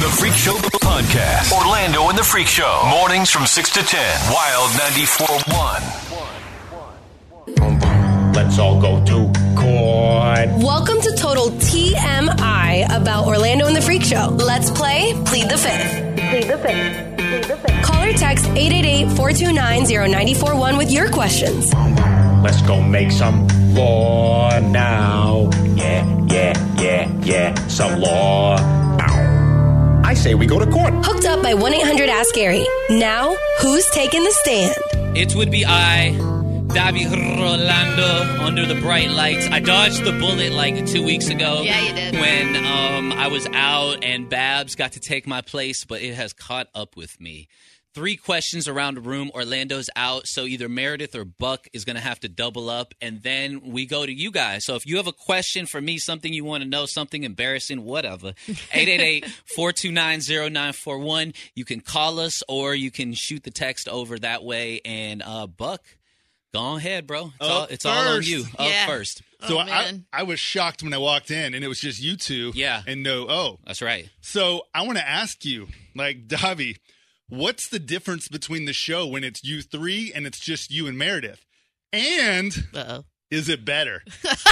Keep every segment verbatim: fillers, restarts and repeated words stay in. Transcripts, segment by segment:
Freak Show podcast. Orlando and the Freak Show. Mornings from six to ten. Wild ninety-four point one. Let's all go to court. Welcome to Total T M I about Orlando and the Freak Show. Let's play Plead the Fifth. Plead the Fifth. Plead the Fifth. Call or text eight eight eight, four two nine, zero nine four one with your questions. Let's go make some law now. Yeah, yeah, yeah, yeah. Some law. Ow. I say we go to court. Hooked up by one eight hundred ask Gary. Now, who's taking the stand? It would be I, Davi Rolando, under the bright lights. I dodged the bullet like two weeks ago. Yeah, you did. When um, I was out and Babs got to take my place, but it has caught up with me. Three questions around the room. Orlando's out, so either Meredith or Buck is going to have to double up, and then we go to you guys. So if you have a question for me, something you want to know, something embarrassing, whatever, eight eight eight, four two nine, zero nine four one. You can call us or you can shoot the text over that way. And uh, Buck, go ahead, bro. It's, all, it's all on you. Up Yeah. first. So Oh, I, man. I was shocked when I walked in, and it was just you two. Yeah. And no O. That's right. So I want to ask you, like, Davi, what's the difference between the show when it's you three and it's just you and Meredith? And Uh-oh. is it better?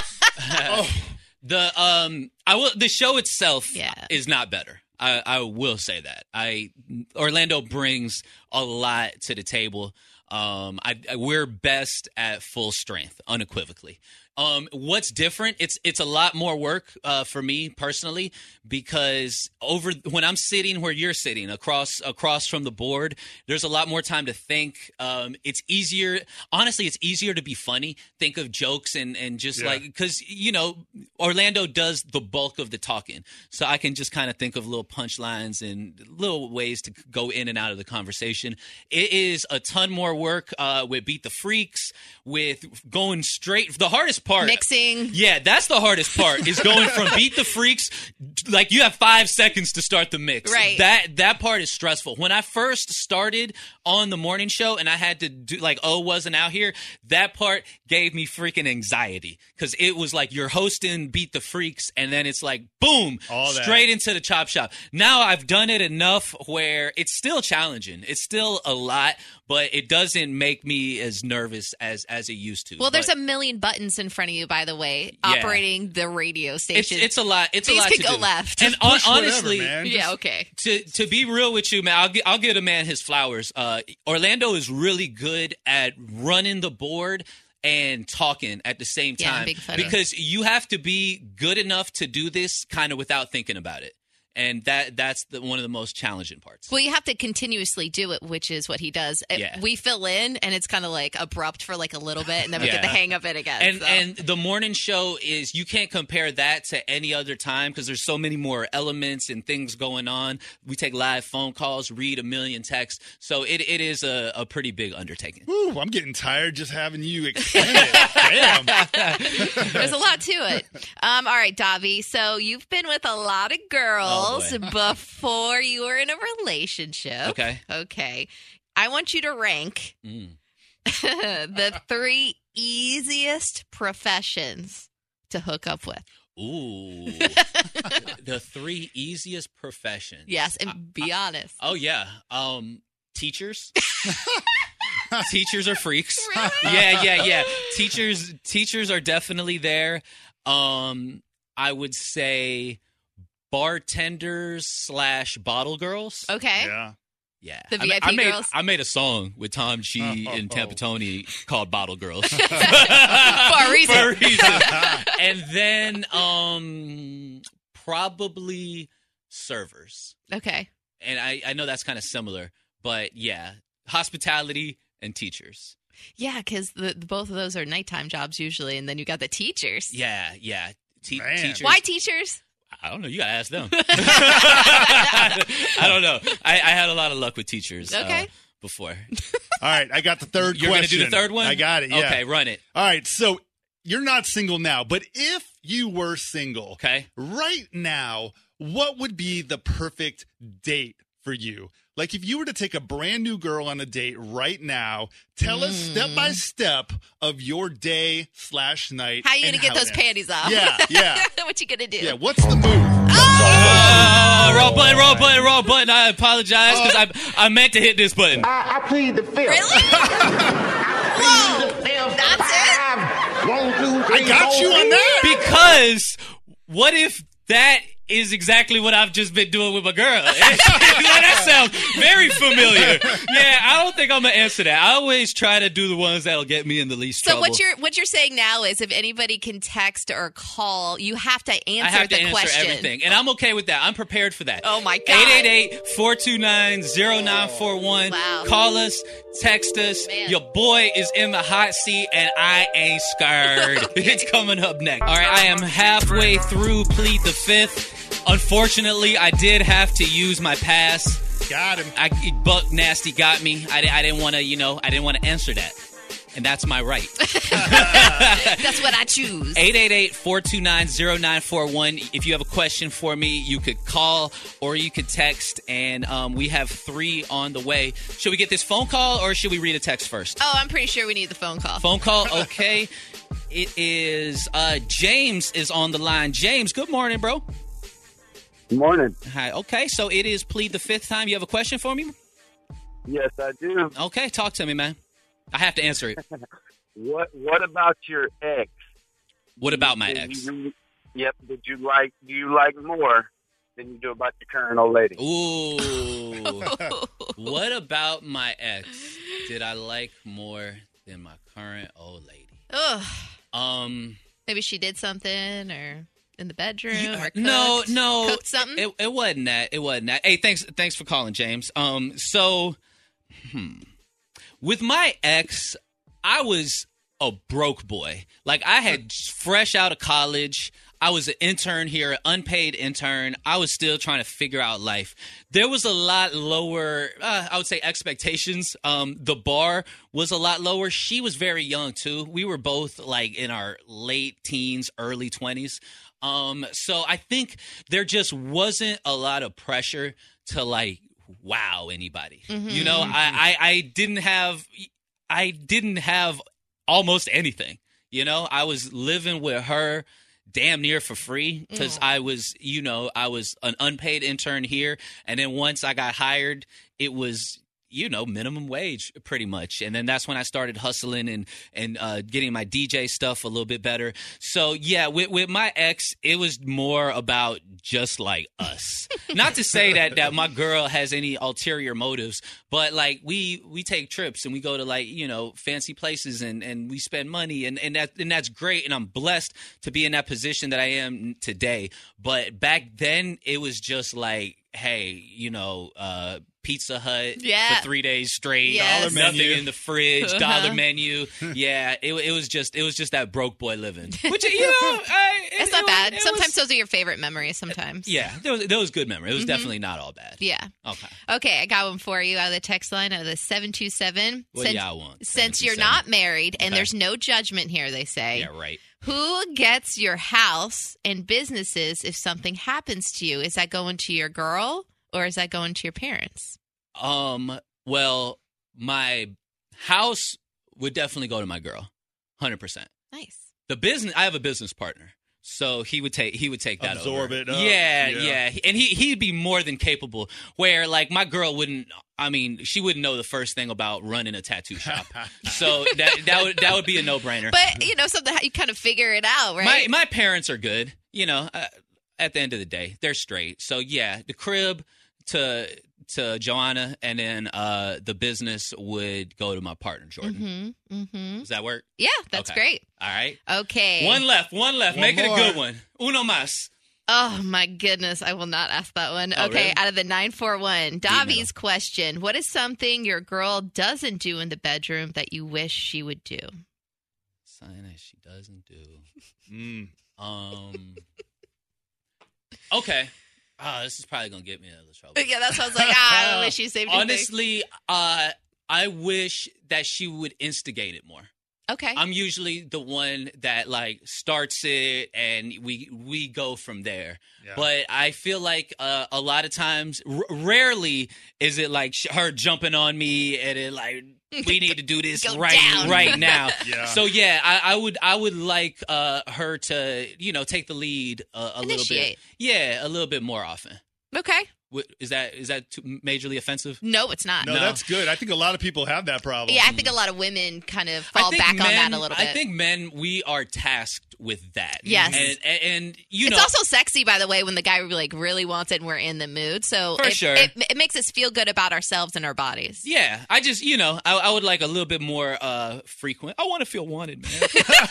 oh, The um, I will. The show itself Yeah. is not better. I, I will say that. I Orlando brings a lot to the table. Um, I, I we're best at full strength, unequivocally. Um, what's different? It's it's a lot more work uh, for me personally because over when I'm sitting where you're sitting across across from the board, there's a lot more time to think. Um, it's easier, honestly, it's easier to be funny, think of jokes and and just Yeah. like because you know Orlando does the bulk of the talking, so I can just kind of think of little punchlines and little ways to go in and out of the conversation. It is a ton more work uh, with Beat the Freaks, with going straight. The hardest part, Mixing. yeah, that's the hardest part is going from Beat the Freaks, like you have five seconds to start the mix. Right. That that part is stressful. When I first started on the morning show and I had to do like O wasn't out here, that part gave me freaking anxiety because it was like you're hosting Beat the Freaks and then it's like boom, All that. straight into the chop shop. Now I've done it enough where it's still challenging. It's still a lot, but it doesn't make me as nervous as as it used to. Well, there's But a million buttons in front of you, by the way, Yeah. operating the radio it's station. it's a lot. It's Things a lot could to go do. left. And Just hon- push whatever, honestly, man. yeah, Just- okay. to to be real with you, man, I'll gi- I'll give a man his flowers. Uh, Orlando is really good at running the board and talking at the same Yeah, time big funny. because you have to be good enough to do this kind of without thinking about it. And that that's the, one of the most challenging parts. Well, you have to continuously do it, which is what he does. It- Yeah. We fill in, and it's kind of like abrupt for like a little bit, and then we Yeah. get the hang of it again. And so. and the morning show is you can't compare that to any other time because there's so many more elements and things going on. We take live phone calls, read a million texts, so it it is a, a pretty big undertaking. whew, I'm getting tired just having you explain it. Damn. There's a lot to it. Um, all right, Davi. So you've been with a lot of girls Oh, before you were in a relationship. Okay. Okay. I want you to rank Mm. the three easiest professions to hook up with. Ooh, the three easiest professions. Yes, and be honest. Oh yeah. Um, teachers. Teachers are freaks. Yeah, yeah, yeah. Teachers, teachers are definitely there. Um, I would say bartenders slash bottle girls. Okay. Yeah. Yeah, The I ma- V I P I made, girls? I made a song with Tom G Oh. and Tampa Tony called "Bottle Girls" For a reason. for a reason. And then, um, probably servers. Okay. And I, I know that's kind of similar, but yeah, hospitality and teachers. Yeah, because the, the- both of those are nighttime jobs usually, and then you got the teachers. Yeah, yeah. Te- Man. teachers. Why teachers? I don't know. You gotta ask them. I don't know. I, I had a lot of luck with teachers. uh, Okay. before. All right, I got the third You're question. gonna do the third one? I got it, yeah. Okay, run it. All right, so you're not single now, but if you were single, Okay. right now, what would be the perfect date for you? Like if you were to take a brand new girl on a date right now, tell us step by step of your day slash night. How you and gonna get those it ends. panties off? Yeah, yeah. What you gonna do? Yeah, what's the move? Oh! Uh, wrong button, wrong button, wrong button. I apologize because I I meant to hit this button. I, I plead the fifth. Really? Whoa. That's it? One, two, three, I got four, you on that. Because what if that is exactly what I've just been doing with my girl? That sounds very familiar. Yeah, I don't think I'm gonna answer that. I always try to do the ones that'll get me in the least So trouble. what you're what you're saying now is if anybody can text or call, you have to answer I have the to answer question. everything, and I'm okay with that. I'm prepared for that. Oh, my God. eight eight eight, four two nine, zero nine four one. Wow. Call us, text us. Man. Your boy is in the hot seat, and I ain't scared. It's coming up next. All right, I am halfway through Plead the Fifth. Unfortunately, I did have to use my pass. Got him. I, Buck Nasty got me. I, I didn't want to, you know, I didn't want to answer that. And that's my right. That's what I choose. eight eight eight, four two nine, zero nine four one. If you have a question for me, you could call or you could text. And um, we have three on the way. Should we get this phone call or should we read a text first? Oh, I'm pretty sure we need the phone call. Phone call, okay. It is uh, James is on the line. James, good morning, bro. Good morning. Hi. Okay, so it is Plead the Fifth time. You have a question for me? Yes, I do. Okay, talk to me, man. I have to answer it. What What about your ex? What about my Did ex? You, yep. Did you like Do you like more than you do about your current old lady? Ooh. What about my ex did I like more than my current old lady? Ugh. Um, Maybe she did something or in the bedroom you- or cooked, no, no, cooked something. It, it wasn't that. It wasn't that. Hey, thanks, thanks for calling, James. Um, so, hmm, with my ex, I was a broke boy. Like I had fresh out of college. I was an intern here, an unpaid intern. I was still trying to figure out life. There was a lot lower, uh, I would say, expectations. Um, the bar was a lot lower. She was very young, too. We were both, like, in our late teens, early twenties. Um, so I think there just wasn't a lot of pressure to, like, wow anybody. Mm-hmm. You know, I, I, I didn't have, I didn't have almost anything. You know, I was living with her damn near for free because I was, you know, I was an unpaid intern here. And then once I got hired, it was, you know, minimum wage pretty much. And then that's when I started hustling and, and uh, getting my D J stuff a little bit better. So, yeah, with, with my ex, it was more about just like us. Not to say that, that my girl has any ulterior motives, but like we we take trips and we go to like, you know, fancy places and, and we spend money and, and that and that's great. And I'm blessed to be in that position that I am today. But back then it was just like, hey, you know, uh, Pizza Hut Yeah. for three days straight. Yes. Dollar Nothing menu. in the fridge, Uh-huh. dollar menu. Yeah, it, it was just it was just that broke boy living. Which you know, I, it, It's not it was- bad. it Sometimes was- those are your favorite memories. Sometimes. yeah, there was there was good memory. It was definitely not all bad. Yeah. Okay. Okay, I got one for you out of the text line out of the seven two seven. What do y'all want? Since you're seven two seven. not married and Okay. there's no judgment here, they say. Yeah, right. Who gets your house and businesses if something happens to you? Is that going to your girl or is that going to your parents? Um. Well, my house would definitely go to my girl, hundred percent. Nice. The business. I have a business partner, so he would take he would take that Absorb over. it up. Yeah, Yeah. yeah, and he he'd be more than capable. Where like my girl wouldn't. I mean, she wouldn't know the first thing about running a tattoo shop. So that that would that would be a no brainer. But, you know, something you kind of figure it out, My right? my parents are good. You know, uh, at the end of the day, they're straight. So yeah, the crib to to Joanna, and then uh, the business would go to my partner Jordan. mm-hmm. Mm-hmm. Does that work? Yeah, that's Okay. great. All right. Okay. One left. One left. One Make it a more. good one. Uno más. Oh, my goodness. I will not ask that one. Oh, okay, really? out of the nine four one, Dímelo. Davi's question. What is something your girl doesn't do in the bedroom that you wish she would do? Something that she doesn't do. Mm. Um. Okay. Oh, this is probably gonna get me in a little trouble. Yeah, that's what I was like, ah, I wish you saved your thing. Honestly, uh, I wish that she would instigate it more. Okay. I'm usually the one that like starts it, and we we go from there. Yeah. But I feel like uh, a lot of times, r- rarely is it like sh- her jumping on me and it like we need to do this Go right down. right now. Yeah. So yeah, I, I would I would like uh, her to you know take the lead a, a little bit. Initiate. Yeah, a little bit more often. Okay. Wh- Is that is that too majorly offensive? No, it's not. No, No. that's good. I think a lot of people have that problem. Yeah, I think a lot of women kind of I fall think back on men- that a little bit. I think men, we are tasked with that. Yes. and, and, and you it's know, also sexy, by the way, when the guy like really wants it and we're in the mood. So For it, sure. it, it makes us feel good about ourselves and our bodies. yeah. I just, you know, I, I would like a little bit more uh, frequent. I want to feel wanted, man.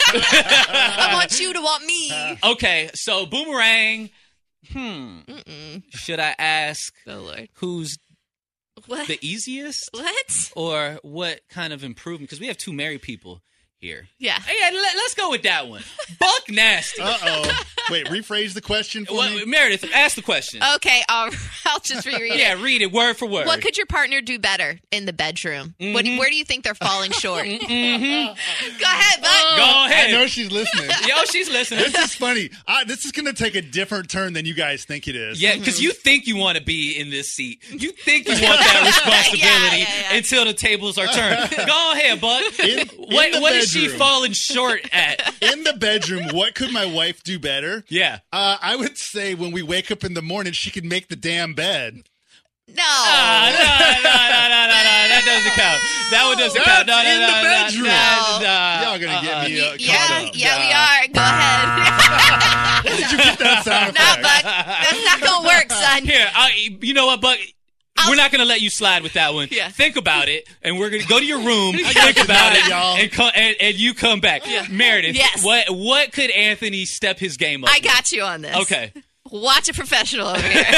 I want you to want me. Okay, so Boomerang. Hmm. Mm-mm. Should I ask Oh Lord. who's What? the easiest, What? or what kind of improvement? Because we have two married people here. Yeah. Yeah, let, let's go with that one. Buck nasty. Uh-oh. Wait, rephrase the question for Well, me. Meredith, ask the question. Okay, I'll, I'll just reread it. yeah, read it word for word. What could your partner do better in the bedroom? What, Mm-hmm. where do you think they're falling short? Go ahead, bud. Go I ahead. know she's listening. Yo, she's listening. This is funny. I, this is going to take a different turn than you guys think it is. Yeah, because you think you want to be in this seat. You think you want that responsibility Yeah, yeah, yeah. until the tables are turned. Go ahead, Buck. In, in What, the what is she bedroom- falling short at? In the bedroom, what could my wife do better? Yeah. Uh, I would say when we wake up in the morning, she could make the damn bed. No. Ah, no, no, no, no, no, no. That doesn't count. That one doesn't That's count. No, no, in no, the no, bedroom. no, no. Y'all gonna get Uh-uh. me uh, caught yeah, up. yeah, we are. Go ahead. Did you get that sound no, effect? Buck. That's not going to work, son. Here, I, you know what, Buck? We're not going to let you slide with that one. Yeah. Think about it, and we're going to go to your room, think about it, y'all. and, co- and, and you come back. Meredith, Yes. what what could Anthony step his game up I with? got you on this. Okay. Watch a professional over here.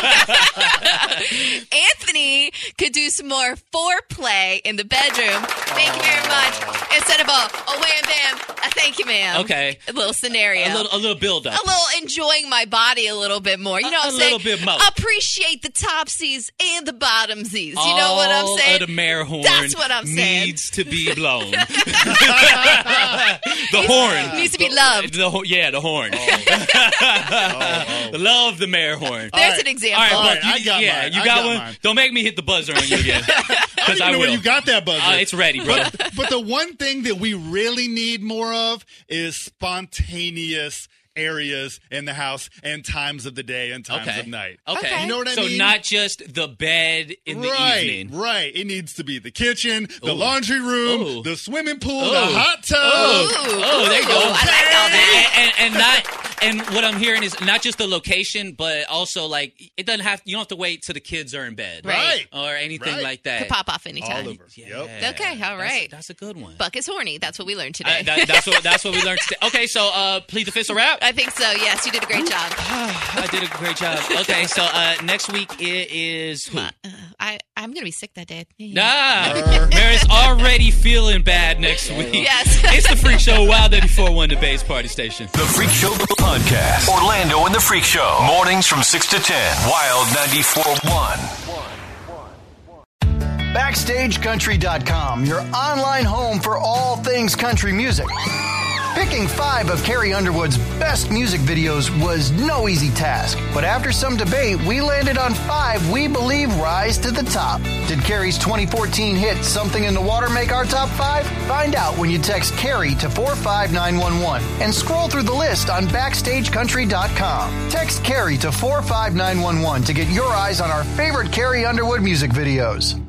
Anthony could do some more foreplay in the bedroom. Thank you very much. Instead of a, oh, wham, bam, a thank you, ma'am. Okay. A little scenario. A little, a little build up. A little enjoying my body a little bit more. You know A- what I'm a saying? little bit more. Appreciate the topsies and the bottomsies. You know what I'm All saying? of the mare horn That's what I'm saying. needs to be blown. the horn. Needs to be loved. The, ho- yeah, the horn. Love the mare horn. There's right. an example. All right, All Buck, right, you, I got yeah, mine. you I got, got one? mine. Don't make me hit the buzzer on you again. I don't Because even I know will. where you got that buzzer. Uh, it's ready, bro. But the one thing that we really need more of is spontaneous areas in the house and times of the day and times Okay. of night. Okay. Okay. You know what I so mean? not just the bed in the right, evening. right. It needs to be the kitchen, the Ooh. laundry room, Ooh. the swimming pool, Ooh. the hot tub. Oh, oh, there you go. Ooh, I like all that. And, and, and not, and what I'm hearing is not just the location, but also like it doesn't have. You don't have to wait till the kids are in bed, Right. or anything Right. like that. Could pop off anytime. All over. Yeah. Yep. Okay, all That's- right. That's, a good one. Buck is horny. That's what we learned today. I, that, that's what that's what we learned today. Okay, so uh, plead the fifth a wrap. I think so. Yes, you did a great job. I did a great job. Okay, so uh, next week it is who? Uh, I I'm gonna be sick that day. Ah, Mary's already feeling bad next week. Yes. It's the Freak Show, Wild ninety-four point one, the Base Party Station. The Freak Show Podcast. Orlando and the Freak Show. Mornings from six to ten. Wild ninety-four point one. Backstage Country dot com, your online home for all things country music. Picking five of Carrie Underwood's best music videos was no easy task, but after some debate, we landed on five we believe rise to the top. Did Carrie's twenty fourteen hit Something in the Water make our top five? Find out when you text Carrie to four five nine one one and scroll through the list on Backstage Country dot com. Text Carrie to four five nine one one to get your eyes on our favorite Carrie Underwood music videos.